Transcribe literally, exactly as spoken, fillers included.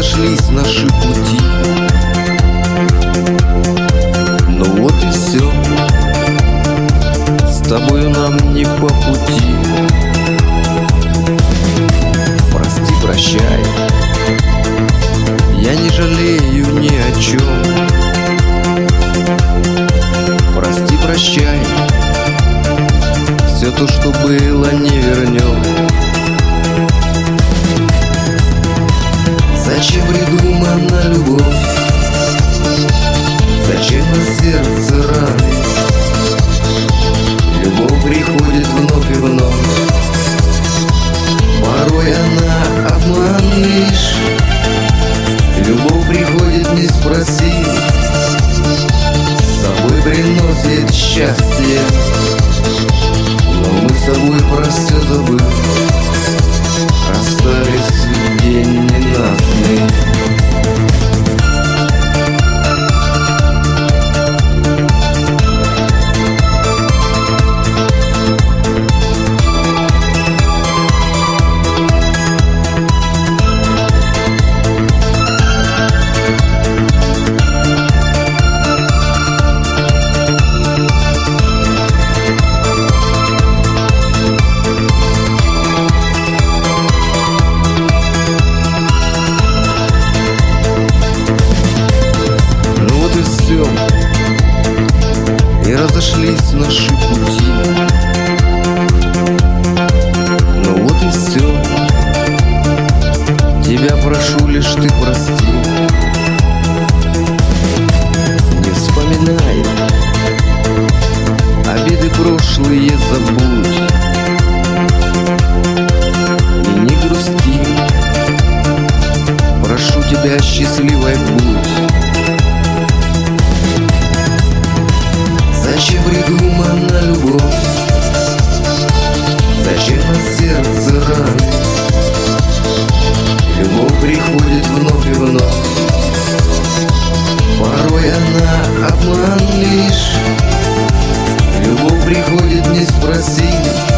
разошлись наши пути. Ну вот и все, с тобою нам не по пути. Прости, прощай, я не жалею ни о чем. Прости, прощай, все то, что было, не вернем. Зачем придумана любовь? Зачем на сердце раны? Любовь приходит вновь и вновь. Порой она обман лишь. Любовь приходит, не спроси. С собой приносит счастье. Но мы с тобой про все забыли. Расстались в день ненастный. И разошлись наши пути. Ну вот и все, тебя прошу лишь ты прости. Не вспоминай, обиды прошлые забудь. И не грусти, прошу тебя, счастливой будь. Зачем придумана любовь? Зачем на сердце раны? Любовь приходит вновь и вновь. Порой она обман лишь. Любовь приходит, не спроси.